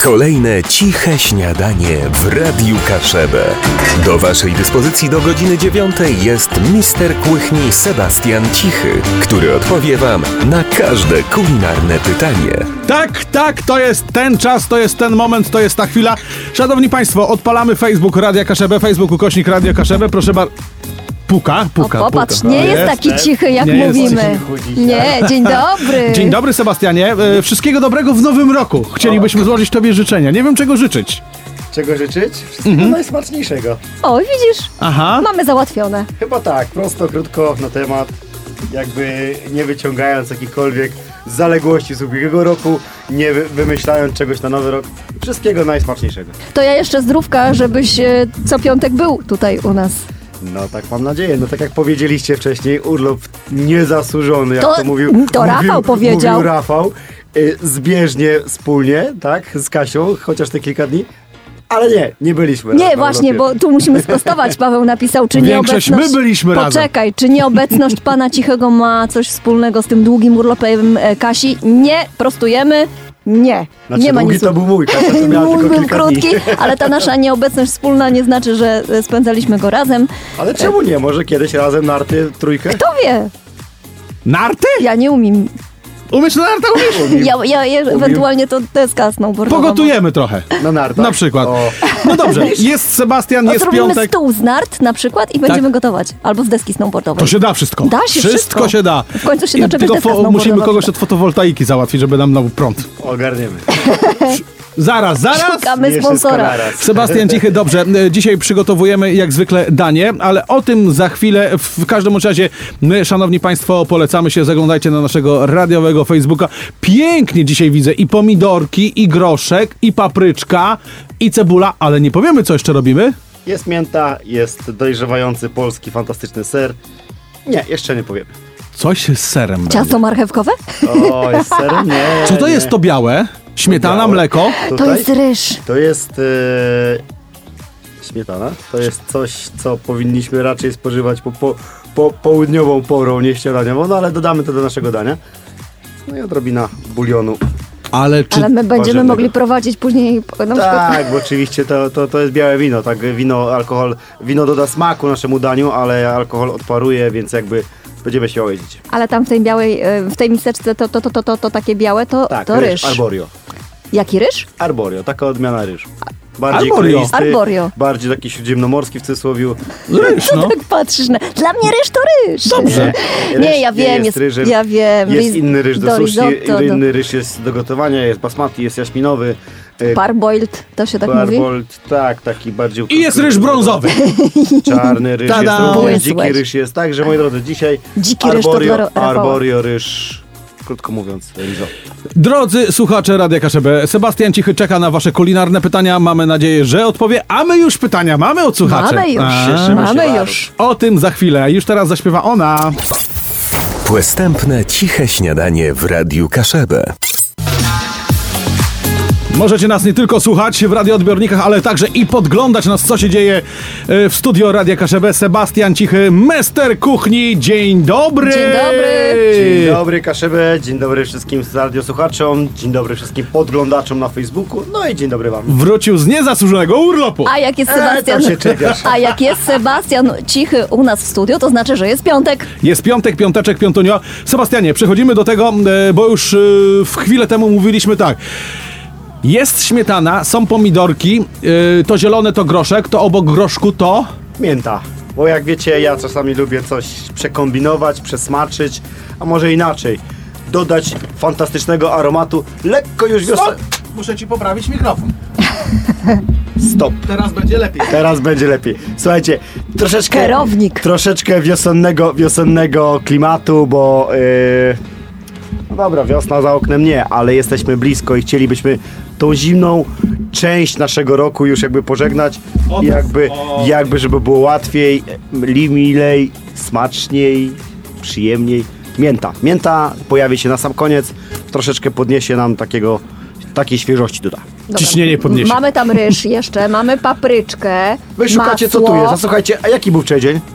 Kolejne ciche śniadanie w Radiu Kaszebę. Do waszej dyspozycji do godziny 9 jest mister kuchni Sebastian Cichy, który odpowie wam na każde kulinarne pytanie. Tak, to jest ten czas, to jest ten moment, to jest ta chwila. Szanowni Państwo, odpalamy Facebook Radia Kaszebę, Facebook / Radio Proszę bardzo. Puka. Popatrz, nie jest taki cichy, jak nie mówimy. Nie, dzień dobry. Dzień dobry, Sebastianie. Wszystkiego dobrego w nowym roku. Chcielibyśmy złożyć Tobie życzenia. Nie wiem, czego życzyć. Czego życzyć? Wszystkiego najsmaczniejszego. O, widzisz? Aha. Mamy załatwione. Chyba tak, prosto, krótko na temat. Jakby nie wyciągając jakichkolwiek zaległości z ubiegłego roku, nie wymyślając czegoś na nowy rok. Wszystkiego najsmaczniejszego. To ja jeszcze zdrówka, żebyś co piątek był tutaj u nas. No tak mam nadzieję. No tak jak powiedzieliście wcześniej, urlop niezasłużony, jak to mówił. To Rafał powiedział. Mówił Rafał. Zbieżnie, wspólnie, tak, z Kasią, chociaż te kilka dni. Ale nie byliśmy Nie, razem właśnie, bo tu musimy sprostować. Paweł napisał, czy Większość nieobecność... my byliśmy razem. Poczekaj, czy nieobecność pana Cichego ma coś wspólnego z tym długim urlopem Kasi? Nie, prostujemy. Nie, Znaczy, nie ma długi nic. to był mój, Kasia to miała Mój tylko był kilka krótki, dni. ale ta nasza nieobecność wspólna nie znaczy, że spędzaliśmy go razem. Ale czemu nie? Może kiedyś razem narty trójkę? Kto wie? Narty? Ja nie umiem. Umiesz na nartach? Umiesz? Ja ewentualnie to deska snowboardowa. Pogotujemy trochę. Na nartach? Na przykład. O. No dobrze, jest Sebastian, jest Zrobimy piątek. stół z nart na przykład i będziemy gotować. Albo z deski snowboardowej. To się da wszystko. Da się wszystko. się da. W końcu się I doczepiać tylko deska snowboardowa. musimy kogoś od fotowoltaiki załatwić, żeby nam dał prąd. Ogarniemy. Zaraz. Szukamy Nie wszystko sponsora. naraz. Sebastian Cichy, dobrze. Dzisiaj przygotowujemy jak zwykle danie, ale o tym za chwilę. W każdym razie my, szanowni Państwo, polecamy się. Zaglądajcie na naszego radiowego Facebooka. Pięknie dzisiaj widzę i pomidorki, i groszek, i papryczka, i cebula, ale nie powiemy, co jeszcze robimy. Jest mięta, jest dojrzewający polski fantastyczny ser. Nie, jeszcze nie powiemy. Coś z serem Ciasto marchewkowe? O, jest serem? Nie. będzie. Co to nie. jest to białe? Śmietana, białe. mleko? Tutaj? To jest ryż. To jest śmietana. To jest coś, co powinniśmy raczej spożywać po południową porą, nie śniadaniową, no ale dodamy to do naszego dania. No i odrobina bulionu. Ale czy... Ale my będziemy warzywnego. mogli prowadzić później na przykład... Tak, bo oczywiście to jest białe wino, tak, wino doda smaku naszemu daniu, ale alkohol odparuje, więc jakby będziemy się łazić. Ale tam w tej białej, w tej miseczce to takie białe, Tak, to ryż. Arborio. Jaki ryż? Arborio, taka odmiana ryżu. Bardziej Arborio. kleisty, Arborio. bardziej taki śródziemnomorski w cudzysłowiu. Ryż, no. Tak patrzysz na... Dla mnie ryż to ryż. Dobrze. Nie, ja wiem, jest ryżem. ja wiem. Jest inny ryż do sushi, risotto, inny ryż jest do gotowania, jest basmati, jest jaśminowy. Parboiled, to się tak mówi? Parboiled, tak, taki bardziej... I jest ryż brązowy. Czarny ryż Tada! jest, również Jest dziki łeś. ryż jest. Także, moi drodzy, dzisiaj Dziki ryż to dla Rafała. arborio, ryż, krótko mówiąc, risotto. Drodzy słuchacze Radia Kaszebę, Sebastian Cichy czeka na wasze kulinarne pytania. Mamy nadzieję, że odpowie. A my już pytania mamy od słuchaczy. Mamy już, Cieszymy się mamy bardzo. już. O tym za chwilę. Już teraz zaśpiewa ona. Przystępne ciche śniadanie w Radiu Kaszebę. Możecie nas nie tylko słuchać w radioodbiornikach, ale także i podglądać nas, co się dzieje w studio Radia Kaszebę. Sebastian Cichy, mester kuchni. Dzień dobry! Dzień dobry. Dzień dobry Kaszebę, dzień dobry wszystkim radiosłuchaczom, dzień dobry wszystkim podglądaczom na Facebooku, no i dzień dobry wam. Wrócił z niezasłużonego urlopu. A jak jest Sebastian... tam się czepiasz. A jak jest Sebastian Cichy u nas w studiu, to znaczy, że jest piątek. Jest piątek, piąteczek, piątunio. Sebastianie, przechodzimy do tego, bo już w chwilę temu mówiliśmy tak. Jest śmietana, są pomidorki, to zielone to groszek, to obok groszku to... Mięta, bo jak wiecie, ja czasami lubię coś przekombinować, przesmaczyć, a może inaczej, dodać fantastycznego aromatu, lekko już wiosna... Muszę ci poprawić mikrofon. Stop. Teraz będzie lepiej. Teraz będzie lepiej. Słuchajcie, Kierownik. troszeczkę wiosennego klimatu, bo no dobra, wiosna za oknem nie, ale jesteśmy blisko i chcielibyśmy tą zimną część naszego roku już jakby pożegnać i jakby żeby było łatwiej, milej, smaczniej, przyjemniej. Mięta pojawi się na sam koniec, troszeczkę podniesie nam takiej świeżości doda. Dobra. Ciśnienie podniesie. Mamy tam ryż jeszcze, mamy papryczkę, Wy szukacie, co tu masło. jest. A słuchajcie, a jaki był wczoraj dzień?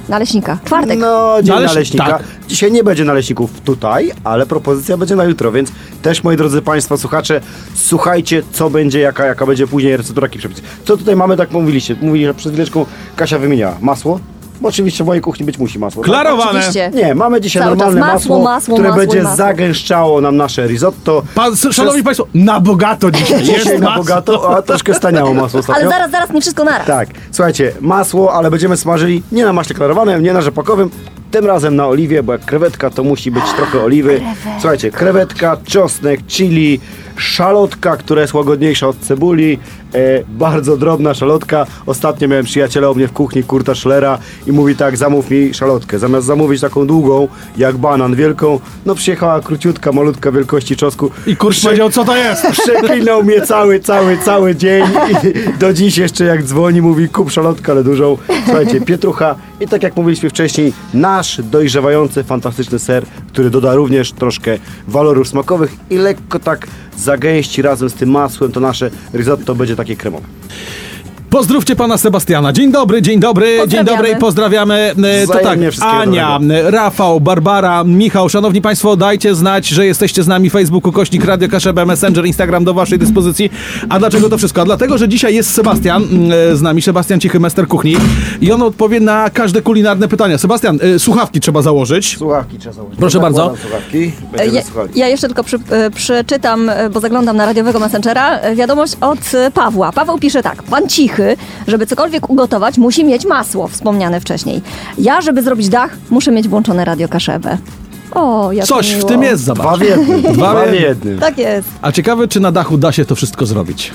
Naleśnika. Czwartek. No, dzień Naleś- naleśnika. tak. Dzisiaj nie będzie naleśników tutaj, ale propozycja będzie na jutro, więc też, moi drodzy Państwo, słuchacze, słuchajcie, co będzie, jaka będzie później receptura, jaki przepis. Co tutaj mamy, tak mówiliście, że przed chwileczką Kasia wymienia masło, bo oczywiście w mojej kuchni być musi masło. Tak? Klarowane. Oczywiście. Nie, mamy dzisiaj Cały czas normalne masło, które masło i będzie masło. zagęszczało nam nasze risotto. Szanowni Państwo, na bogato dzisiaj. Dzisiaj Jest na masło. bogato, a troszkę staniało masło ostatnio. Ale zaraz, nie wszystko naraz. Tak, słuchajcie, masło, ale będziemy smażyli nie na maśle klarowanym, nie na rzepakowym, tym razem na oliwie, bo jak krewetka to musi być trochę oliwy. Słuchajcie, krewetka, czosnek, chili, szalotka, która jest łagodniejsza od cebuli, bardzo drobna szalotka. Ostatnio miałem przyjaciela u mnie w kuchni, Kurta Schlera, i mówi tak, zamów mi szalotkę. Zamiast zamówić taką długą, jak banan, wielką, no przyjechała króciutka, malutka wielkości czosnku. I kurs powiedział, co to jest? Przeklinał mnie cały dzień i do dziś jeszcze jak dzwoni mówi kup szalotkę, ale dużą. Słuchajcie, pietrucha i tak jak mówiliśmy wcześniej, nasz dojrzewający, fantastyczny ser, który doda również troszkę walorów smakowych i lekko tak zagęści razem z tym masłem, to nasze risotto będzie takie kremowe. Pozdrówcie pana Sebastiana. Dzień dobry, dzień dobry i pozdrawiamy. To tak, Wzajemnie wszystkiego Ania, Rafał, Barbara, Michał. Szanowni Państwo, dajcie znać, że jesteście z nami. Facebooku, / Radio Kaszebę, Messenger, Instagram do waszej dyspozycji. A dlaczego to wszystko? A dlatego, że dzisiaj jest Sebastian z nami, Sebastian Cichy, Mester Kuchni, i on odpowie na każde kulinarne pytania. Sebastian, słuchawki trzeba założyć. Słuchawki trzeba założyć. Proszę bardzo. Zakładam słuchawki, będziemy słuchali. Ja jeszcze tylko przeczytam, bo zaglądam na radiowego Messengera, wiadomość od Pawła. Paweł pisze tak. Pan Cichy, żeby cokolwiek ugotować, musi mieć masło, wspomniane wcześniej. Ja, żeby zrobić dach, muszę mieć włączone Radio Kaszebę. O, jak Coś miło. w tym jest, zobacz. Dwa w jednym. Dwa w jednym. Tak jest. A ciekawe, czy na dachu da się to wszystko zrobić.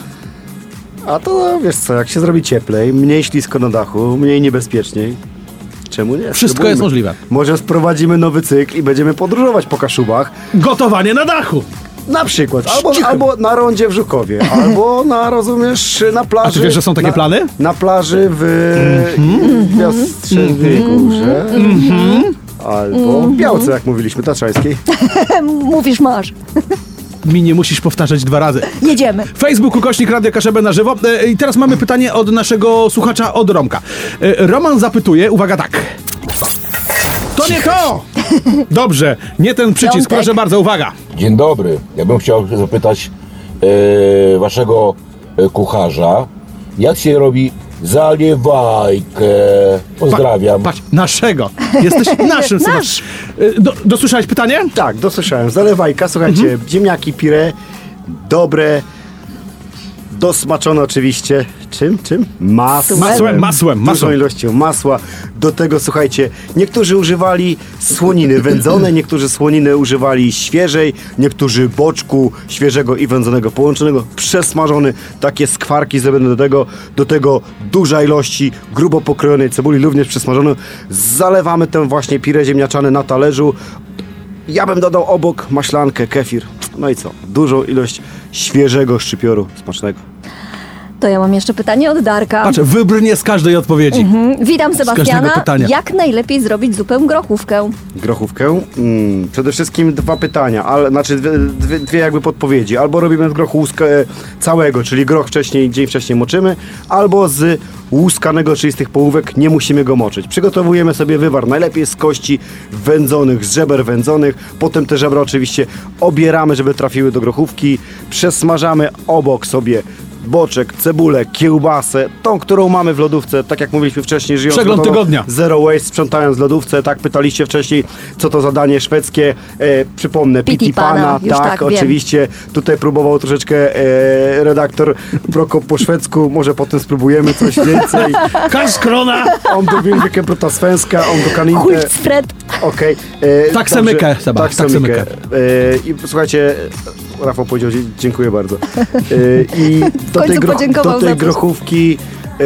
A to wiesz co, jak się zrobi cieplej, mniej ślisko na dachu, mniej niebezpieczniej. Czemu nie? Wszystko Spróbujmy. jest możliwe. Może sprowadzimy nowy cykl i będziemy podróżować po Kaszubach. Gotowanie na dachu. Na przykład. Cicho. Albo na rondzie w Żukowie, albo na, rozumiesz, na plaży. A ty wiesz, że są takie plany? Na plaży w Jastrzębiej Górze. Albo w Białce, jak mówiliśmy, Tatrzańskiej. Mówisz, masz. Mi nie musisz powtarzać 2 razy. Jedziemy. Facebooku, / Radio Kaszebę na żywo. I teraz mamy pytanie od naszego słuchacza, od Romka. Roman zapytuje, uwaga, tak. To nie to! Dobrze, nie ten przycisk, Piątek. proszę bardzo, uwaga. Dzień dobry. Ja bym chciał zapytać waszego kucharza, jak się robi zaliewajkę. Pozdrawiam. Patrz, naszego. Jesteś naszym. Nasz. Dosłyszałeś pytanie? Tak, dosłyszałem. Zalewajka, słuchajcie, ziemniaki pire, dobre, dosmaczone oczywiście. Czym? Masłem. Dużą ilością masła. Do tego, słuchajcie, niektórzy używali słoniny wędzone, niektórzy słoniny używali świeżej, niektórzy boczku świeżego i wędzonego połączonego, przesmażony, takie skwarki zrobione do tego duża ilości grubo pokrojonej cebuli, również przesmażone. Zalewamy tę właśnie pirę ziemniaczane na talerzu. Ja bym dodał obok maślankę, kefir. No i co? Dużą ilość świeżego szczypioru smacznego. To ja mam jeszcze pytanie od Darka. Patrz, wybrnie z każdej odpowiedzi. Witam każdego Sebastiana. pytania. Jak najlepiej zrobić zupę grochówkę? Grochówkę? Przede wszystkim 2 pytania, ale znaczy dwie jakby podpowiedzi. Albo robimy z grochu całego, czyli groch dzień wcześniej moczymy, albo z łuskanego, czyli z tych połówek nie musimy go moczyć. Przygotowujemy sobie wywar, najlepiej z kości wędzonych, z żeber wędzonych. Potem te żebra oczywiście obieramy, żeby trafiły do grochówki. Przesmażamy obok sobie boczek, cebulę, kiełbasę, tą, którą mamy w lodówce, tak jak mówiliśmy wcześniej, żyjąc Przegląd gotowo, tygodnia. Zero waste, sprzątając lodówce, tak pytaliście wcześniej, co to za danie szwedzkie, przypomnę, Piti Piti Pana, Pana, już tak, wiem. oczywiście, tutaj próbował troszeczkę redaktor Prokop po szwedzku, może potem spróbujemy coś więcej. Karskrona! On do Wilkiem Prota Svenska, on do Kaninte. Hultsfred. Okej. Tak dobrze. se mykę, Seba, Tak tak se se mykę. I słuchajcie, Rafał powiedział, dziękuję bardzo. I do końcu tej, podziękował do za tej coś. grochówki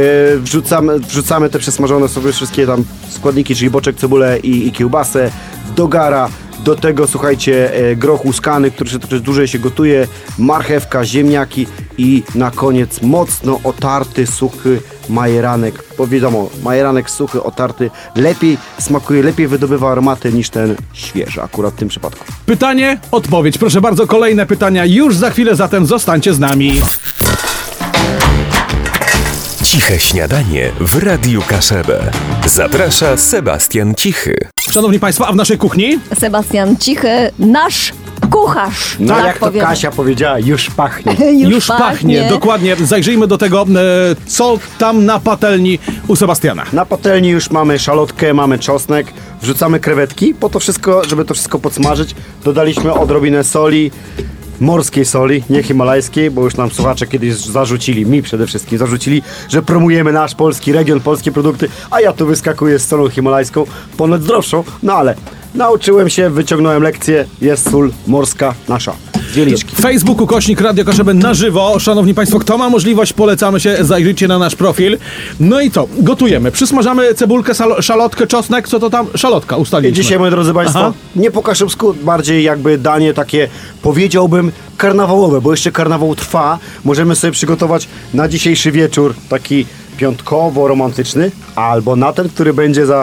wrzucamy te przesmażone sobie wszystkie tam składniki, czyli boczek, cebulę i kiełbasę, do gara. Do tego, słuchajcie, groch łuskany, który się troszkę dłużej się gotuje, marchewka, ziemniaki i na koniec mocno otarty, suchy majeranek. Bo wiadomo, majeranek suchy, otarty lepiej smakuje, lepiej wydobywa aromaty niż ten świeży, akurat w tym przypadku. Pytanie, odpowiedź. Proszę bardzo, kolejne pytania już za chwilę, zatem zostańcie z nami. Ciche śniadanie w Radiu Kaszebę. Zaprasza Sebastian Cichy. Szanowni Państwo, a w naszej kuchni? Sebastian Cichy, nasz kucharz. No tak jak to powiem. Kasia powiedziała, już pachnie. Już pachnie, dokładnie. Zajrzyjmy do tego, co tam na patelni u Sebastiana. Na patelni już mamy szalotkę, mamy czosnek, wrzucamy krewetki, po to wszystko, żeby to wszystko podsmażyć, dodaliśmy odrobinę soli, morskiej soli, nie himalajskiej, bo już nam słuchacze kiedyś zarzucili, mi przede wszystkim zarzucili, że promujemy nasz polski region, polskie produkty, a ja tu wyskakuję z solą himalajską, ponoć zdrowszą, no ale nauczyłem się, wyciągnąłem lekcję, jest sól morska nasza, z Wieliczki. W Facebooku / Radio Kaszebę na żywo. Szanowni Państwo, kto ma możliwość, polecamy się, zajrzyjcie na nasz profil. No i co? Gotujemy. Przysmażamy cebulkę, szalotkę, czosnek, co to tam? Szalotka, I ustaliliśmy. dzisiaj, moi drodzy Państwo, Aha. nie po kaszubsku, bardziej jakby danie takie, powiedziałbym, karnawałowe, bo jeszcze karnawał trwa. Możemy sobie przygotować na dzisiejszy wieczór taki piątkowo-romantyczny, albo na ten, który będzie za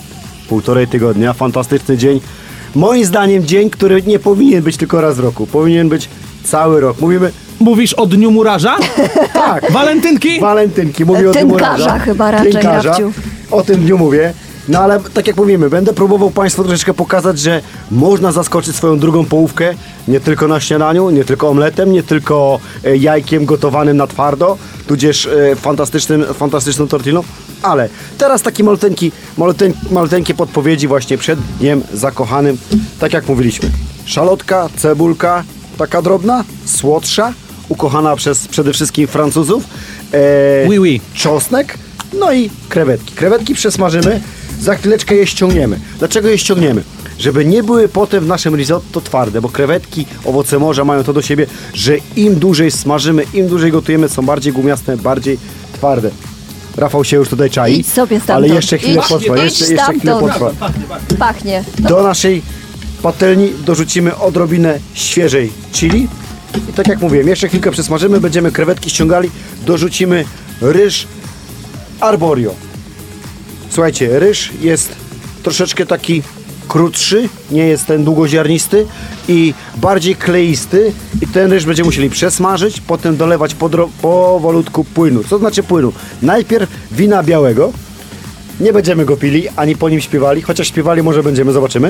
1,5 tygodnia. Fantastyczny dzień. Moim zdaniem dzień, który nie powinien być tylko raz w roku. Powinien być cały rok. Mówimy, Mówisz o Dniu Murarza? tak, Walentynki? walentynki, mówię o tym Tynkarza murarza. chyba raczej, Tynkarza. Rafciu. O tym dniu mówię. No ale tak jak mówimy, będę próbował Państwu troszeczkę pokazać, że można zaskoczyć swoją drugą połówkę nie tylko na śniadaniu, nie tylko omletem, nie tylko jajkiem gotowanym na twardo, tudzież fantastyczną tortillą, ale teraz takie maluteńkie podpowiedzi właśnie przed dniem zakochanym, tak jak mówiliśmy. Szalotka, cebulka, taka drobna, słodsza, ukochana przez przede wszystkim Francuzów. Oui, oui. Czosnek, no i krewetki. Krewetki przesmażymy, za chwileczkę je ściągniemy. Dlaczego je ściągniemy? Żeby nie były potem w naszym risotto twarde, bo krewetki, owoce morza mają to do siebie, że im dłużej smażymy, im dłużej gotujemy, są bardziej gumiaste, bardziej twarde. Rafał się już tutaj czai, Idź sobie stamtąd. ale jeszcze chwilę Idź, potrwa, idź jeszcze chwilę stamtąd. potrwa. Pachnie. Do naszej patelni dorzucimy odrobinę świeżej chili. I tak jak mówiłem, jeszcze chwilkę przesmażymy, będziemy krewetki ściągali, dorzucimy ryż arborio. Słuchajcie, ryż jest troszeczkę taki krótszy, nie jest ten długoziarnisty i bardziej kleisty i ten ryż będziemy musieli przesmażyć, potem dolewać powolutku płynu. Co znaczy płynu? Najpierw wina białego, nie będziemy go pili, ani po nim śpiewali, chociaż śpiewali może będziemy, zobaczymy.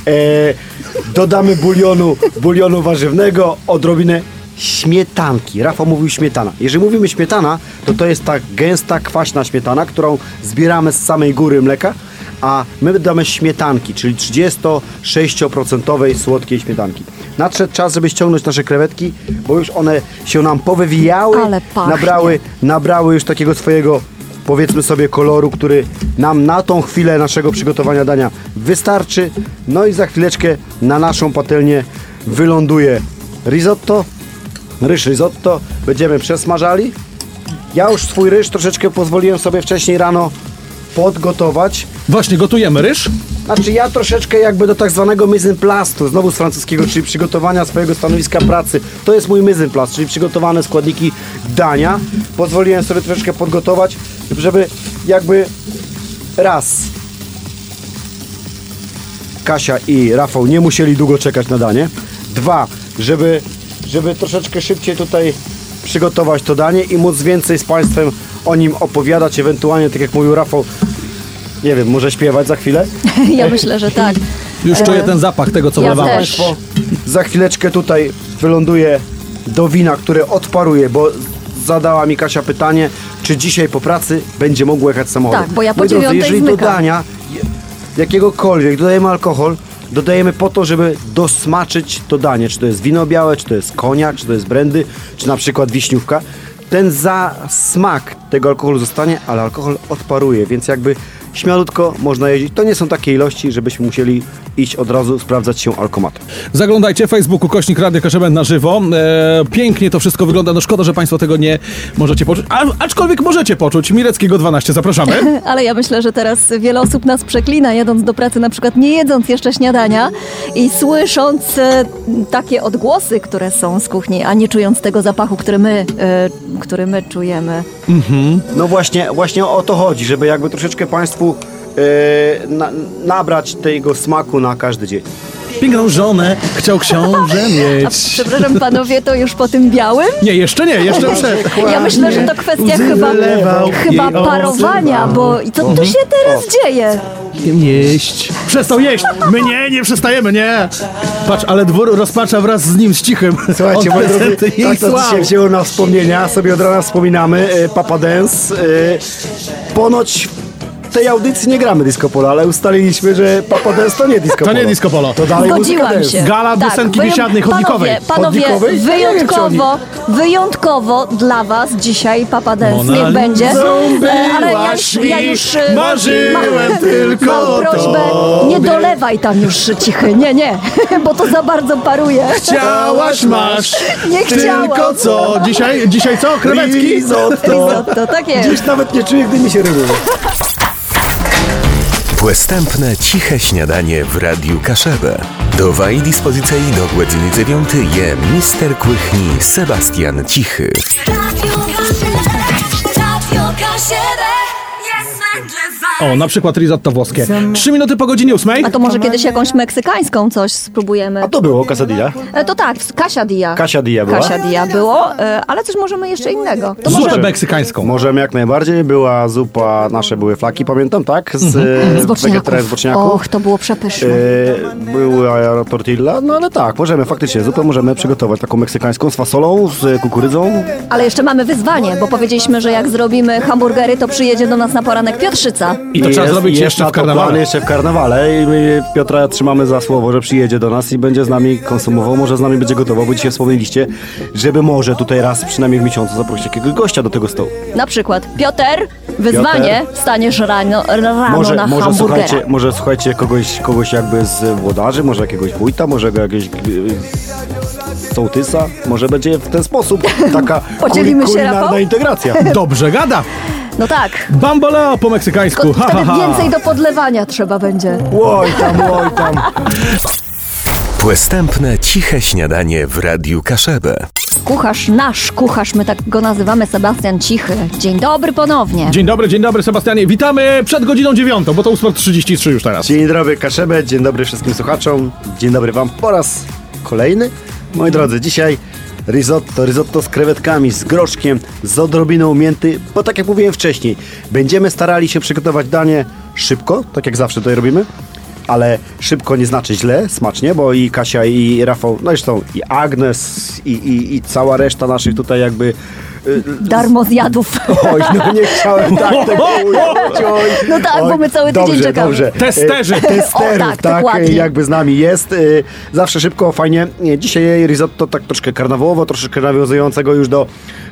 Dodamy bulionu warzywnego, odrobinę śmietanki. Rafał mówił śmietana. Jeżeli mówimy śmietana, to jest ta gęsta, kwaśna śmietana, którą zbieramy z samej góry mleka, a my dodamy śmietanki, czyli 36% słodkiej śmietanki. Nadszedł czas, żeby ściągnąć nasze krewetki, bo już one się nam powywijały, Ale pachnie. nabrały już takiego swojego, powiedzmy sobie, koloru, który nam na tą chwilę naszego przygotowania dania wystarczy. No i za chwileczkę na naszą patelnię wyląduje risotto, ryż risotto, będziemy przesmażali. Ja już swój ryż troszeczkę pozwoliłem sobie wcześniej rano podgotować. Właśnie, gotujemy ryż. Znaczy ja troszeczkę jakby do tak zwanego mise en place, znowu z francuskiego, czyli przygotowania swojego stanowiska pracy. To jest mój mise en place, czyli przygotowane składniki dania. Pozwoliłem sobie troszeczkę podgotować, żeby jakby raz Kasia i Rafał nie musieli długo czekać na danie. Dwa, żeby troszeczkę szybciej tutaj przygotować to danie i móc więcej z Państwem o nim opowiadać, ewentualnie, tak jak mówił Rafał, nie wiem, może śpiewać za chwilę. Ja myślę, że tak. Już czuję ten zapach tego, co ja wlewamy. też. Państwo, za chwileczkę tutaj wyląduje do wina, które odparuje, bo zadała mi Kasia pytanie, czy dzisiaj po pracy będzie mogło jechać samochodem. Tak, bo ja po Moi drodzy, 9:00 jeżeli do zmykam. dania jakiegokolwiek dodajemy alkohol, dodajemy po to, żeby dosmaczyć to danie, czy to jest wino białe, czy to jest koniak, czy to jest brandy, czy na przykład wiśniówka. Ten smak tego alkoholu zostanie, ale alkohol odparuje, więc jakby śmialutko można jeździć. To nie są takie ilości, żebyśmy musieli iść od razu sprawdzać się alkomatem. Zaglądajcie, Facebooku / Radio Kaszebę na żywo. Pięknie to wszystko wygląda. No szkoda, że Państwo tego nie możecie poczuć. Aczkolwiek możecie poczuć. Mireckiego 12, zapraszamy. Ale ja myślę, że teraz wiele osób nas przeklina, jadąc do pracy, na przykład nie jedząc jeszcze śniadania i słysząc takie odgłosy, które są z kuchni, a nie czując tego zapachu, który my czujemy. No właśnie o to chodzi, żeby jakby troszeczkę Państwu nabrać tego smaku na każdy dzień. piękną żonę chciał książę A mieć. przepraszam panowie, to już po tym białym? Nie, jeszcze przed. Ja myślę, że to kwestia Łzy chyba wylewał i parowania, bo i co tu się teraz dzieje? Jeść. Przestał jeść. My nie przestajemy, nie. Patrz, ale dwór rozpacza wraz z nim, z cichym. Słuchajcie, moi drodzy, Prezenty jej tak to słał. dzisiaj wzięło na wspomnienia, sobie od rana wspominamy, Papa Dance. Ponoć w tej audycji nie gramy disco polo, ale ustaliliśmy, że Papa Dance to nie disco To polo. nie disco polo. To dalej muzyka Zgodziłam dance. się. Gala piosenki biesiadnej, chodnikowej. Panowie, Chodnikowej? wyjątkowo dla was dzisiaj Papa Dance Mona niech będzie. Lizą Ale byłaś ja mi, już marzyłem tylko mam prośbę, tobie. nie dolewaj tam już cichy, nie, bo to za bardzo paruje. Chciałaś, masz. Nie chciałam. Tylko co? Dzisiaj co? Krewetki? Risotto, tak jest. Już nawet nie czuję, gdy mi się rymuje. Błęstępne, ciche śniadanie w Radiu Kaszebę. Do waszej dyspozycji do godziny 9 je mister Kłychni Sebastian Cichy. O, na przykład risotto włoskie. 3 minuty po godzinie 8. A to może kiedyś jakąś meksykańską coś spróbujemy? A to było quesadilla? To tak, Casia Casadilla była? Casadilla było, ale coś możemy jeszcze innego. To Zupę może meksykańską. Możemy jak najbardziej. Była zupa, nasze były flaki, pamiętam, tak? z z boczniaków. Och, to było przepyszne. Była tortilla, no ale tak, możemy faktycznie, zupę możemy przygotować taką meksykańską z fasolą, z kukurydzą. Ale jeszcze mamy wyzwanie, bo powiedzieliśmy, że jak zrobimy hamburgery, to przyjedzie do nas na poranek Piotrzyca. I to trzeba zrobić jest jeszcze na w to plan karnawale. jeszcze w karnawale i my Piotra trzymamy za słowo, że przyjedzie do nas i będzie z nami konsumował, może z nami będzie gotował, bo dzisiaj wspomnieliście, żeby może tutaj raz przynajmniej w miesiącu zaprosić jakiegoś gościa do tego stołu. Na przykład Piotr, wyzwanie, wstaniesz rano na hamburgera. Może słuchajcie kogoś jakby z włodarzy, może jakiegoś wójta, może jakiegoś sołtysa, może będzie w ten sposób taka Podzielimy się, kulinarna Rafał? integracja. Dobrze gada. No tak, Bamboleo po meksykańsku. Ha, ha, wtedy ha. więcej do podlewania trzeba będzie. Oj tam. Błęstępne, ciche śniadanie w Radiu Kaszebę. Nasz kucharz, my tak go nazywamy, Sebastian Cichy. Dzień dobry ponownie. Dzień dobry Sebastianie. Witamy przed godziną 9, bo to 8:33 już teraz. Dzień dobry Kaszebę, dzień dobry wszystkim słuchaczom, dzień dobry wam po raz kolejny. Moi drodzy, dzisiaj risotto z krewetkami, z groszkiem, z odrobiną mięty, bo tak jak mówiłem wcześniej, będziemy starali się przygotować danie szybko, tak jak zawsze tutaj robimy, ale szybko nie znaczy źle, smacznie, bo i Kasia, i Rafał, no zresztą i Agnes, i cała reszta naszych tutaj jakby... Darmozjadów. Oj, no nie chciałem tak tego ująć, oj. No tak, bo my cały tydzień czekamy. Dobrze. Testerzy. Testerów, O, tak, tak, dokładnie. jakby z nami jest. Zawsze szybko, fajnie. Dzisiaj risotto tak troszkę karnawałowo, troszeczkę nawiązującego już do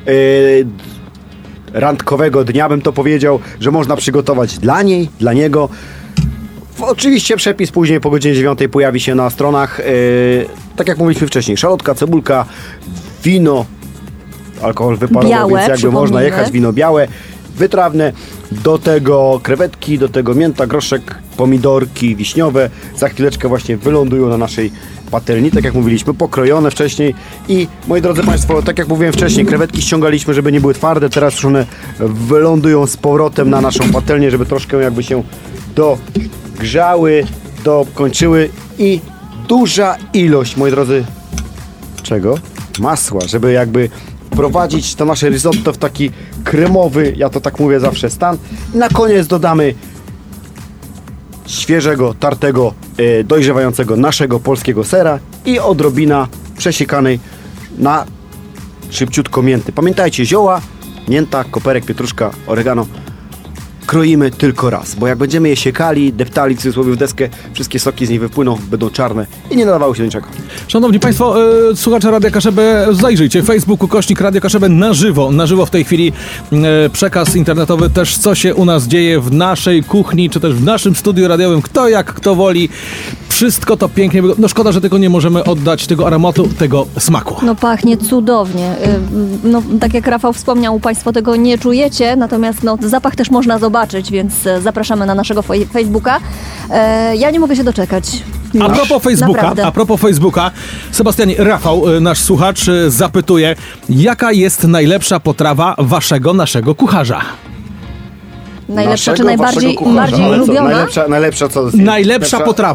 randkowego dnia, bym to powiedział, że można przygotować dla niej, dla niego. Oczywiście przepis później po godzinie 9 pojawi się na stronach. Tak jak mówiliśmy wcześniej, szalotka, cebulka, wino, alkohol wyparowy, Białe, więc jakby można przypomnijmy. jechać, wino białe, wytrawne, do tego krewetki, do tego mięta, groszek, pomidorki wiśniowe. Za chwileczkę właśnie wylądują na naszej patelni, tak jak mówiliśmy, pokrojone wcześniej. I moi drodzy Państwo, tak jak mówiłem wcześniej, krewetki ściągaliśmy, żeby nie były twarde, teraz już one wylądują z powrotem na naszą patelnię, żeby troszkę jakby się dogrzały, dokończyły i duża ilość, moi drodzy, czego? Masła, żeby jakby prowadzić to nasze risotto w taki kremowy, ja to tak mówię zawsze, stan. I na koniec dodamy świeżego, tartego, dojrzewającego naszego polskiego sera i odrobina przesiekanej na szybciutko mięty. Pamiętajcie, zioła, mięta, koperek, pietruszka, oregano kroimy tylko raz, bo jak będziemy je siekali, deptali w cudzysłowie w deskę, wszystkie soki z niej wypłyną, będą czarne i nie nadawały się do niczego. Szanowni Państwo, słuchacze Radia Kaszebę, zajrzyjcie, Facebook, /Radio Kaszebę na żywo w tej chwili przekaz internetowy, też co się u nas dzieje w naszej kuchni, czy też w naszym studiu radiowym, kto jak, kto woli, wszystko to pięknie wygląda. No szkoda, że tylko nie możemy oddać tego aromatu, tego smaku. No pachnie cudownie. No, tak jak Rafał wspomniał, Państwo tego nie czujecie, natomiast no, zapach też można zobaczyć, więc zapraszamy na naszego Facebooka. Ja nie mogę się doczekać. A propos Facebooka, Sebastianie, Rafał, nasz słuchacz, zapytuje, jaka jest najlepsza potrawa naszego kucharza? Najlepsza Naszego, czy najbardziej waszego kucharza. Ale co, ulubiona? Najlepsza co? Najlepsza potrawa.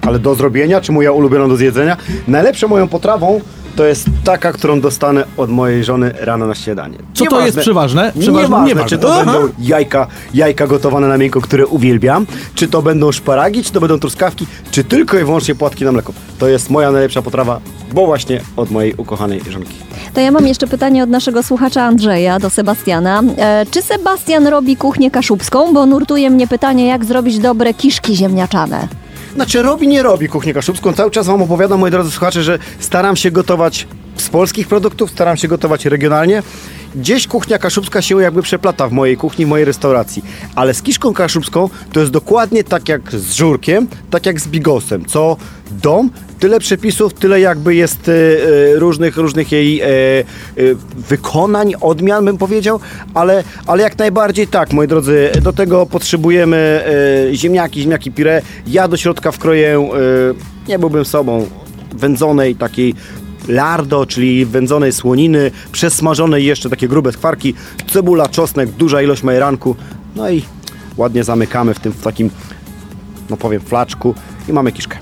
ale do zrobienia, czy moja ulubiona do zjedzenia. Najlepszą moją potrawą to jest taka, którą dostanę od mojej żony rano na śniadanie. Co to jest przeważne? Nieważne, czy to będą jajka gotowane na miękko, które uwielbiam, czy to będą szparagi, czy to będą truskawki, czy tylko i wyłącznie płatki na mleko. To jest moja najlepsza potrawa, bo właśnie od mojej ukochanej żonki. To ja mam jeszcze pytanie od naszego słuchacza Andrzeja do Sebastiana. Czy Sebastian robi kuchnię kaszubską? Bo nurtuje mnie pytanie, jak zrobić dobre kiszki ziemniaczane. Znaczy nie robi kuchnię kaszubską. Cały czas wam opowiadam, moi drodzy słuchacze, że staram się gotować z polskich produktów, staram się gotować regionalnie. Gdzieś kuchnia kaszubska się jakby przeplata w mojej kuchni, w mojej restauracji. Ale z kiszką kaszubską to jest dokładnie tak jak z żurkiem, tak jak z bigosem. Co dom, tyle przepisów, tyle jakby jest różnych jej wykonań, odmian bym powiedział, ale jak najbardziej tak, moi drodzy, do tego potrzebujemy ziemniaki pire. Ja do środka wkroję, nie byłbym sobą, wędzonej takiej lardo, czyli wędzonej słoniny, przesmażonej jeszcze takie grube skwarki, cebula, czosnek, duża ilość majeranku, no i ładnie zamykamy w takim, no powiem, flaczku i mamy kiszkę.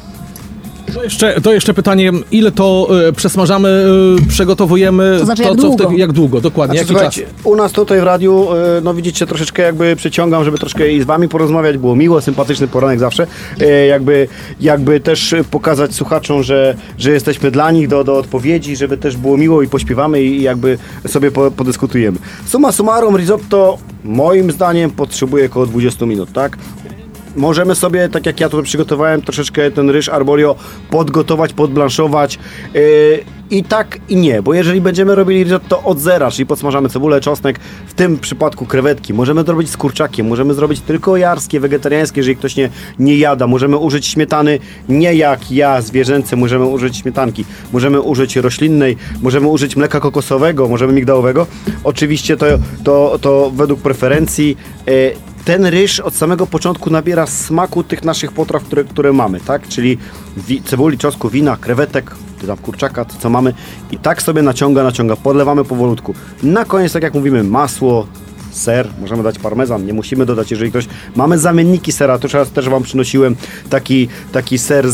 To jeszcze pytanie, ile to przesmażamy, przygotowujemy? To znaczy, jak długo? Jak długo, dokładnie, Znaczy, jaki czas? u nas tutaj w radiu, no widzicie, troszeczkę jakby przyciągam, żeby troszkę i z wami porozmawiać, było miło, sympatyczny poranek zawsze, jakby też pokazać słuchaczom, że jesteśmy dla nich do odpowiedzi, żeby też było miło i pośpiewamy i jakby sobie podyskutujemy. Summa summarum, risotto moim zdaniem potrzebuje około 20 minut, tak? Możemy sobie, tak jak ja tutaj przygotowałem, troszeczkę ten ryż arborio podgotować, podblanszować i tak i nie, bo jeżeli będziemy robili risotto od zera, czyli podsmażamy cebulę, czosnek, w tym przypadku krewetki, możemy zrobić z kurczakiem, możemy zrobić tylko jarskie, wegetariańskie, jeżeli ktoś nie jada, możemy użyć śmietany, nie jak ja, zwierzęce, możemy użyć śmietanki, możemy użyć roślinnej, możemy użyć mleka kokosowego, możemy migdałowego, oczywiście to według preferencji. Ten ryż od samego początku nabiera smaku tych naszych potraw, które mamy, tak? Czyli cebuli, czosnku, wina, krewetek, tam kurczaka, to co mamy i tak sobie naciąga, podlewamy powolutku. Na koniec, tak jak mówimy, masło, ser, możemy dać parmezan, nie musimy dodać, jeżeli ktoś... Mamy zamienniki sera, to też wam przynosiłem taki ser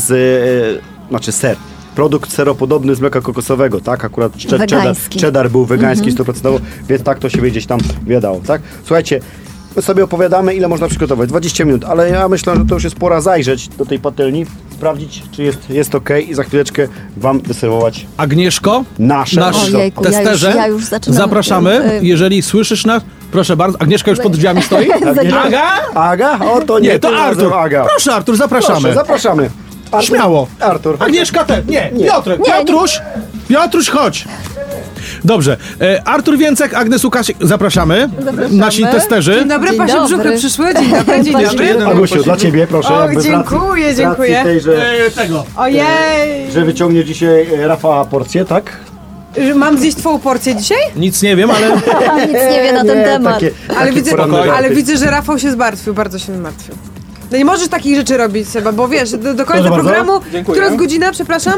produkt seropodobny z mleka kokosowego, tak? Akurat cheddar był wegański 100%, więc tak to się gdzieś tam wiadało, tak? Słuchajcie, my sobie opowiadamy, ile można przygotować. 20 minut, ale ja myślę, że to już jest pora zajrzeć do tej patelni, sprawdzić, czy jest ok i za chwileczkę wam wyserwować. Agnieszko, nasz Ojejku, testerze, ja już zaczynam. zapraszamy, jeżeli słyszysz nas, proszę bardzo. Agnieszka już pod drzwiami stoi. Aga? O, to nie, to Artur. Aga. Proszę, Artur, zapraszamy. Proszę, zapraszamy. Artur, Śmiało. Artur. Agnieszka nie. Piotruś, chodź. Dobrze. Artur Więcek, Agnes Łukasik, zapraszamy. Nasi testerzy. Dzień dobry, Pasie dobry. brzuchy przyszły. Dzień dobry, dzień Jeszcze dobry. jeden, Agusiu, dla ciebie, proszę. O, jakby z dziękuję. racji tej, Tego. Ojej. że wyciągnie dzisiaj Rafała porcję, tak? Że mam zjeść twoją porcję dzisiaj? Nic nie wiem, ale Nic nie wie na ten temat. Ale widzę, że Rafał się zmartwił, bardzo się zmartwił. No nie możesz takich rzeczy robić, Seba, bo wiesz, do końca bardzo. programu, Dziękuję. która jest godzina, przepraszam?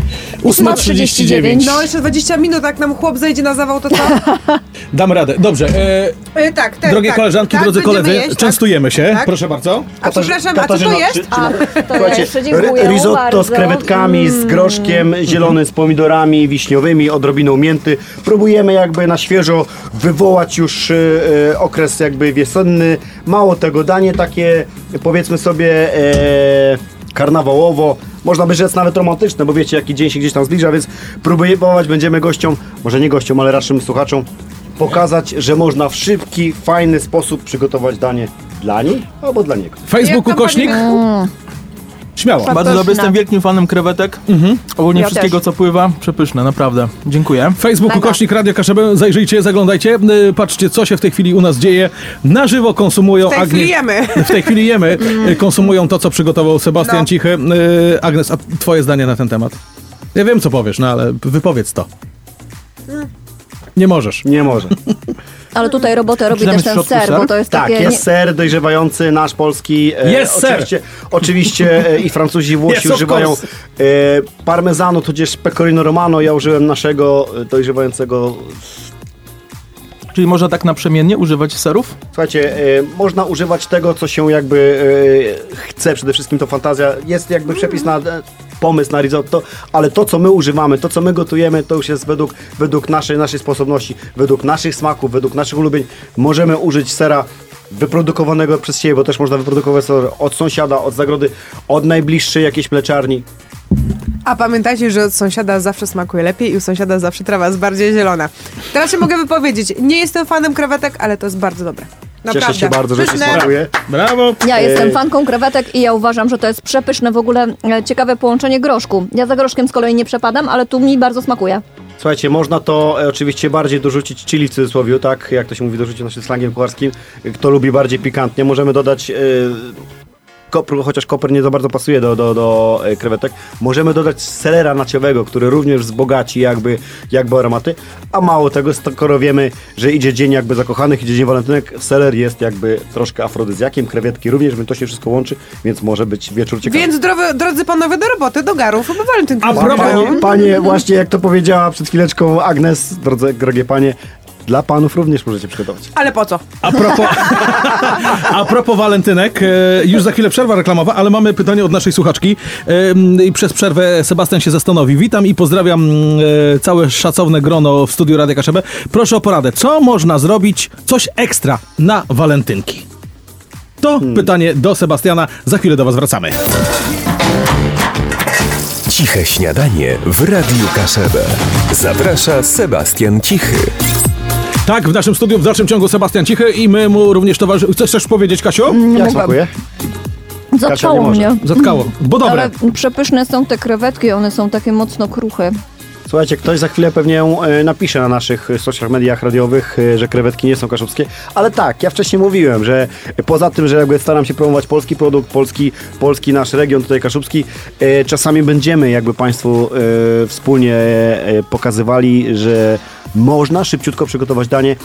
8:39. No jeszcze 20 minut, jak nam chłop zejdzie na zawał, to co? Dam radę. Dobrze. Tak, Drogie koleżanki, drodzy będziemy koledzy, jeść, częstujemy się. Tak. Proszę bardzo. A przepraszam, a co to jest? To jeszcze dziękuję Risotto bardzo. z kreweczkami, z groszkiem zielonym, z pomidorami wiśniowymi, odrobiną mięty. Próbujemy jakby na świeżo wywołać już okres jakby wiosenny. Mało tego, danie takie, powiedzmy sobie, karnawałowo. Można by rzec nawet romantyczne, bo wiecie, jaki dzień się gdzieś tam zbliża, więc próbować będziemy gościom, może nie gościom, ale raczej słuchaczom, pokazać, że można w szybki, fajny sposób przygotować danie dla niej albo dla niego. Facebook Jak tam ukośnik. Śmiało. Bardzo dobry, jestem wielkim fanem krewetek. Ogólnie Ja wszystkiego, też. co pływa. Przepyszne, naprawdę. Dziękuję. Facebook Mega. ukośnik Radio Kaszebę, zajrzyjcie, zaglądajcie, patrzcie, co się w tej chwili u nas dzieje. Na żywo konsumują W tej chwili jemy. W tej chwili jemy, konsumują to, co przygotował Sebastian No. Cichy. Agnes, a twoje zdanie na ten temat? Ja wiem, co powiesz, no ale wypowiedz to. Nie możesz. Nie może. Ale tutaj robotę robi Czy tam też jest w ten środku ser, ser? bo to jest Tak, takie... jest ser dojrzewający, nasz polski. Jest ser. Oczywiście i Francuzi, i Włosi Yes, of używają course. parmezanu, tudzież pecorino romano. Ja użyłem naszego dojrzewającego Czyli można tak naprzemiennie używać serów? Słuchajcie, można używać tego, co się jakby chce, przede wszystkim to fantazja. Jest jakby przepis na pomysł na risotto, ale to, co my używamy, to, co my gotujemy, to już jest według naszej sposobności, według naszych smaków, według naszych ulubień. Możemy użyć sera wyprodukowanego przez siebie, bo też można wyprodukować ser od sąsiada, od zagrody, od najbliższej jakiejś mleczarni. A pamiętajcie, że od sąsiada zawsze smakuje lepiej i u sąsiada zawsze trawa jest bardziej zielona. Teraz się mogę wypowiedzieć. Nie jestem fanem krewetek, ale to jest bardzo dobre. Naprawdę. Cieszę się bardzo, że się Pyszne. smakuje. Brawo! Ja jestem fanką krewetek i ja uważam, że to jest przepyszne w ogóle ciekawe połączenie groszku. Ja za groszkiem z kolei nie przepadam, ale tu mi bardzo smakuje. Słuchajcie, można to oczywiście bardziej dorzucić chili w cudzysłowie, tak? Jak to się mówi, dorzucić naszym slangiem kucharskim. Kto lubi bardziej pikantnie, możemy dodać kopru, chociaż koper nie za bardzo pasuje do krewetek. Możemy dodać selera naciowego, który również wzbogaci jakby aromaty. A mało tego, skoro wiemy, że idzie dzień jakby zakochanych, idzie dzień walentynek, seler jest jakby troszkę afrodyzjakiem, krewetki również, więc to się wszystko łączy, więc może być wieczór ciekawy. Więc drodzy panowie, do roboty, do garów, bo walentynki. A propos- Panie, właśnie jak to powiedziała przed chwileczką Agnes, drogie panie, dla panów również możecie przygotować. Ale po co? A propos walentynek, już za chwilę przerwa reklamowa, ale mamy pytanie od naszej słuchaczki i przez przerwę Sebastian się zastanowi. Witam i pozdrawiam całe szacowne grono w studiu Radia Kaszebę. Proszę o poradę, co można zrobić, coś ekstra na walentynki? To pytanie do Sebastiana, za chwilę do was wracamy. Ciche śniadanie w Radiu Kaszebę. Zaprasza Sebastian Cichy. Tak, w naszym studiu w dalszym ciągu Sebastian Cichy i my mu również towarzyszymy. Chcesz coś powiedzieć, Kasiu? Jak smakuje? Zatkało nie może. mnie. Zatkało, bo dobre. Ale przepyszne są te krewetki, one są takie mocno kruche. Słuchajcie, ktoś za chwilę pewnie napisze na naszych social mediach radiowych, że krewetki nie są kaszubskie, ale tak, ja wcześniej mówiłem, że poza tym, że jakby staram się promować polski produkt, polski nasz region tutaj kaszubski, czasami będziemy jakby Państwu wspólnie pokazywali, że można szybciutko przygotować danie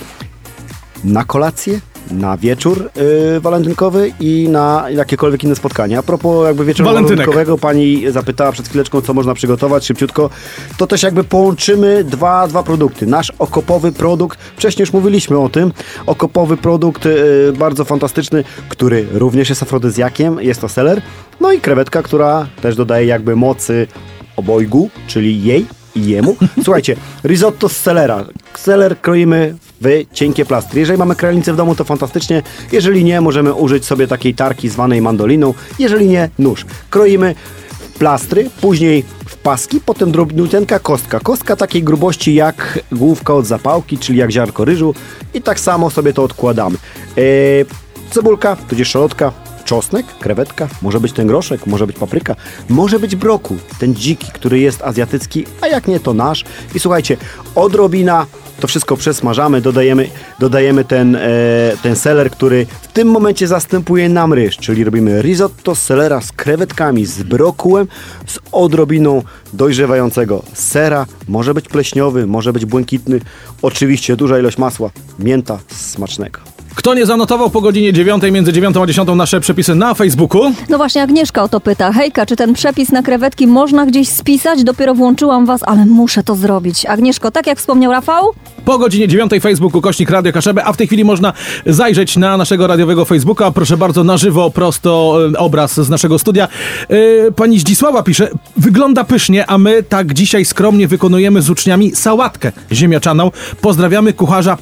na kolację, na wieczór walentynkowy i na jakiekolwiek inne spotkania. A propos jakby wieczoru walentynkowego, pani zapytała przed chwileczką, co można przygotować szybciutko, to też jakby połączymy dwa produkty. Nasz okopowy produkt, wcześniej już mówiliśmy o tym, okopowy produkt bardzo fantastyczny, który również jest afrodyzjakiem, jest to seler, no i krewetka, która też dodaje jakby mocy obojgu, czyli jej i jemu. Słuchajcie, risotto z selera. Seler kroimy w cienkie plastry. Jeżeli mamy krajnicę w domu, to fantastycznie. Jeżeli nie, możemy użyć sobie takiej tarki zwanej mandoliną. Jeżeli nie, nóż. Kroimy w plastry, później w paski, potem drobniuteńka kostka. Kostka takiej grubości jak główka od zapałki, czyli jak ziarnko ryżu. I tak samo sobie to odkładamy. Cebulka, tudzież szalotka, czosnek, krewetka, może być ten groszek, może być papryka, może być brokuł, ten dziki, który jest azjatycki, a jak nie, to nasz. I słuchajcie, odrobina, to wszystko przesmażamy, dodajemy ten seler, który w tym momencie zastępuje nam ryż, czyli robimy risotto z selera z krewetkami, z brokułem, z odrobiną dojrzewającego sera, może być pleśniowy, może być błękitny, oczywiście duża ilość masła, mięta, smacznego. Kto nie zanotował po godzinie 9, między 9 a 10 nasze przepisy na Facebooku? No właśnie, Agnieszka o to pyta. Hejka, czy ten przepis na krewetki można gdzieś spisać? Dopiero włączyłam was, ale muszę to zrobić. Agnieszko, tak jak wspomniał Rafał? Po godzinie 9 Facebooku / Radio Kaszebę, a w tej chwili można zajrzeć na naszego radiowego Facebooka. Proszę bardzo, na żywo, prosto obraz z naszego studia. Pani Zdzisława pisze, wygląda pysznie, a my tak dzisiaj skromnie wykonujemy z uczniami sałatkę ziemniaczaną. Pozdrawiamy kucharza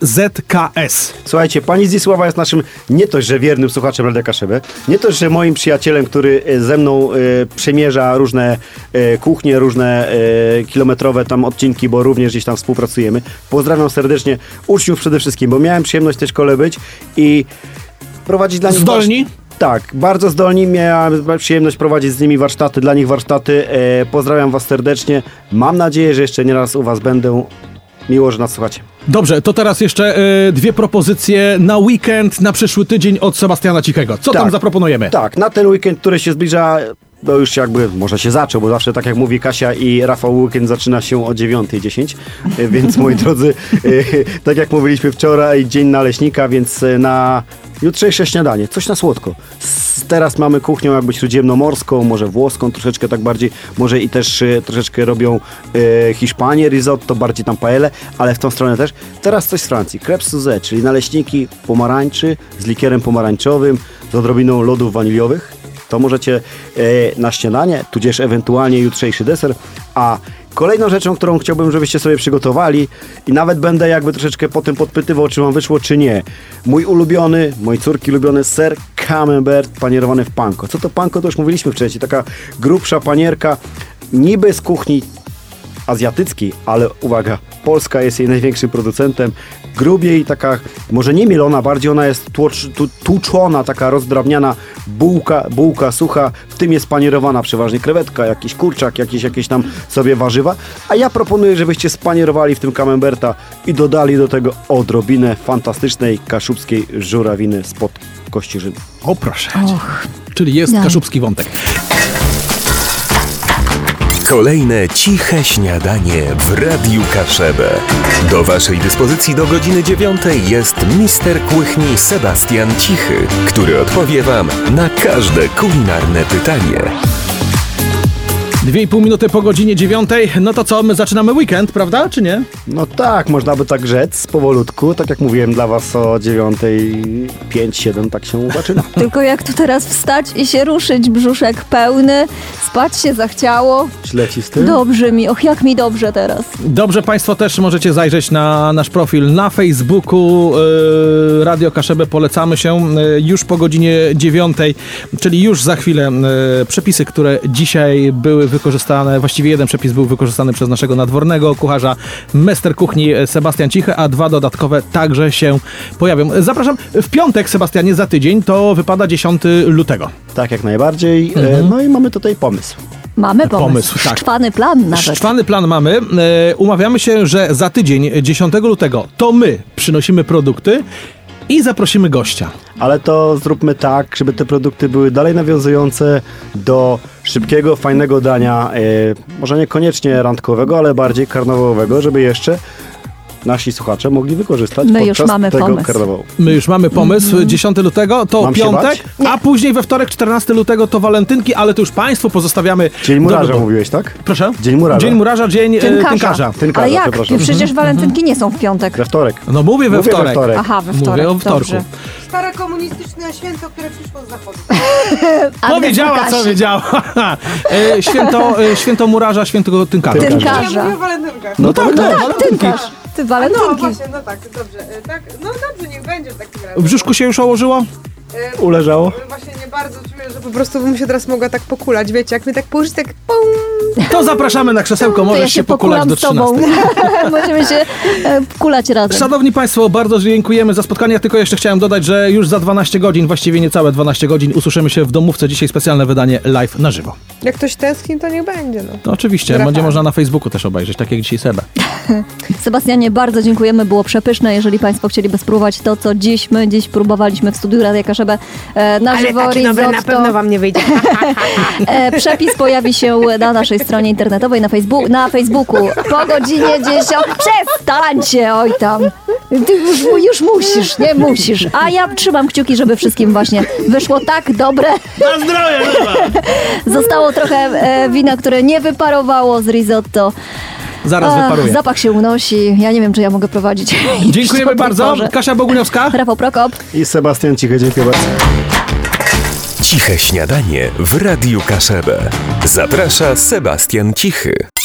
PZKS. Słuchajcie, pani Zdzisława jest naszym nie to, że wiernym słuchaczem Radia Kaszebę, nie to, że moim przyjacielem, który ze mną przemierza różne kuchnie, różne kilometrowe tam odcinki, bo również gdzieś tam współpracujemy. Pozdrawiam serdecznie uczniów przede wszystkim, bo miałem przyjemność w tej szkole być i prowadzić dla nich... Zdolni? Tak, bardzo zdolni. Miałem przyjemność prowadzić z nimi warsztaty, dla nich warsztaty. Pozdrawiam was serdecznie. Mam nadzieję, że jeszcze nieraz u was będę. Miło, że nas słuchacie. Dobrze, to teraz jeszcze dwie propozycje na weekend, na przyszły tydzień od Sebastiana Cichego. Co tam zaproponujemy? Tak, na ten weekend, który się zbliża, no już jakby może się zaczął, bo zawsze tak jak mówi Kasia i Rafał, weekend zaczyna się o 9:10, więc moi drodzy, tak jak mówiliśmy wczoraj, dzień naleśnika, więc Jutrzejsze śniadanie, coś na słodko. Teraz mamy kuchnię jakby śródziemnomorską, może włoską, troszeczkę tak bardziej, może i też troszeczkę robią Hiszpanię, risotto, bardziej tam paelle, ale w tą stronę też. Teraz coś z Francji, crêpes Suzette, czyli naleśniki pomarańczy z likierem pomarańczowym, z odrobiną lodów waniliowych. To możecie na śniadanie, tudzież ewentualnie jutrzejszy deser. A kolejną rzeczą, którą chciałbym, żebyście sobie przygotowali i nawet będę jakby troszeczkę potem podpytywał, czy wam wyszło, czy nie. Mój ulubiony, mojej córki ulubiony ser camembert panierowany w panko. Co to panko? To już mówiliśmy wcześniej. Taka grubsza panierka, niby z kuchni azjatyckiej, ale uwaga, Polska jest jej największym producentem. Grubiej, taka, może nie mielona, bardziej ona jest tłuczona, taka rozdrabniana bułka sucha, w tym jest panierowana przeważnie krewetka, jakiś kurczak, jakieś tam sobie warzywa, a ja proponuję, żebyście spanierowali w tym camemberta i dodali do tego odrobinę fantastycznej kaszubskiej żurawiny spod Kościerzyny. O proszę. Czyli jest kaszubski wątek. Kolejne ciche śniadanie w Radiu Kaszebę. Do waszej dyspozycji do godziny 9 jest mister kuchni Sebastian Cichy, który odpowie wam na każde kulinarne pytanie. 2,5 minuty po godzinie 9. No to co, my zaczynamy weekend, prawda, czy nie? No tak, można by tak rzec powolutku, tak jak mówiłem dla was o 9:05-7 tak się zaczyna. Tylko jak tu teraz wstać i się ruszyć, brzuszek pełny, spać się zachciało. Leci z tym? Dobrze mi, jak mi dobrze teraz. Dobrze, Państwo też możecie zajrzeć na nasz profil na Facebooku Radio Kaszebę. Polecamy się już po godzinie 9, czyli już za chwilę przepisy, które dzisiaj były wykorzystane, właściwie jeden przepis był wykorzystany przez naszego nadwornego kucharza, mester kuchni Sebastian Cichy, a 2 dodatkowe także się pojawią. Zapraszam w piątek, Sebastianie, za tydzień, to wypada 10 lutego. Tak, jak najbardziej. No i mamy tutaj pomysł. Mamy pomysł, tak. Szczwany plan nawet. Szczwany plan mamy. Umawiamy się, że za tydzień, 10 lutego, to my przynosimy produkty i zaprosimy gościa. Ale to zróbmy tak, żeby te produkty były dalej nawiązujące do szybkiego, fajnego dania, może niekoniecznie randkowego, ale bardziej karnawałowego, żeby jeszcze nasi słuchacze mogli wykorzystać My już podczas mamy tego pomysł. karnawału. My już mamy pomysł. 10 lutego to Mam się piątek, bać? a później we wtorek, 14 lutego to walentynki, ale to już Państwu pozostawiamy. Dzień do murarza wyboru. mówiłeś, tak? Proszę? Dzień murarza. Dzień murarza, dzień tynkarza. Tynkarza, Ale jak? przepraszam. Przecież walentynki nie są w piątek. We wtorek. No mówię we wtorek. Aha, we wtorek. Mówię o wtorku. Dobrze. Stare komunistyczne święto, które przyszło z zachodu. Powiedziała, co wiedziała. Święto murarza, święto tynkarza. Ja Tynkarza. mówię o walentynkach. No tak, Tynkarz. Ty No walentynki. właśnie, no tak, dobrze. Tak, no dobrze, niech będzie w takim razie. W brzuszku się już ułożyło? Uleżało? Właśnie nie bardzo czuję, że po prostu bym się teraz mogła tak pokulać, wiecie, jak mnie tak położyć, tak pum. To zapraszamy na krzesełko, To możesz ja się pokulać pokulam do z tobą. 13. Możemy się kulać razem. Szanowni Państwo, bardzo dziękujemy za spotkanie. Ja tylko jeszcze chciałem dodać, że już za 12 godzin, właściwie niecałe 12 godzin, usłyszymy się w domówce. Dzisiaj specjalne wydanie live na żywo. Jak ktoś tęskni, to niech będzie, no. To oczywiście, Grafami. będzie można na Facebooku też obejrzeć, tak jak dzisiaj Seba. Sebastianie, bardzo dziękujemy, było przepyszne. Jeżeli Państwo chcieliby spróbować to, co my dziś próbowaliśmy w studiu Radia Kaszebę na żywo, Ale taki nowy na risotto. pewno wam nie wyjdzie. Przepis pojawi się na naszej stronie internetowej, na Facebooku po godzinie 10. Przestań się, oj tam. Ty już musisz, nie musisz. A ja trzymam kciuki, żeby wszystkim właśnie wyszło tak dobre. Na zdrowie! Zostało trochę wina, które nie wyparowało z risotto. Zaraz wyparuję. Zapach się unosi. Ja nie wiem, czy ja mogę prowadzić. Dziękujemy bardzo. Kasia Boguniowska. Rafał Prokop. I Sebastian Cichy, dziękuję bardzo. Ciche śniadanie w Radiu Kaszebę. Zaprasza Sebastian Cichy.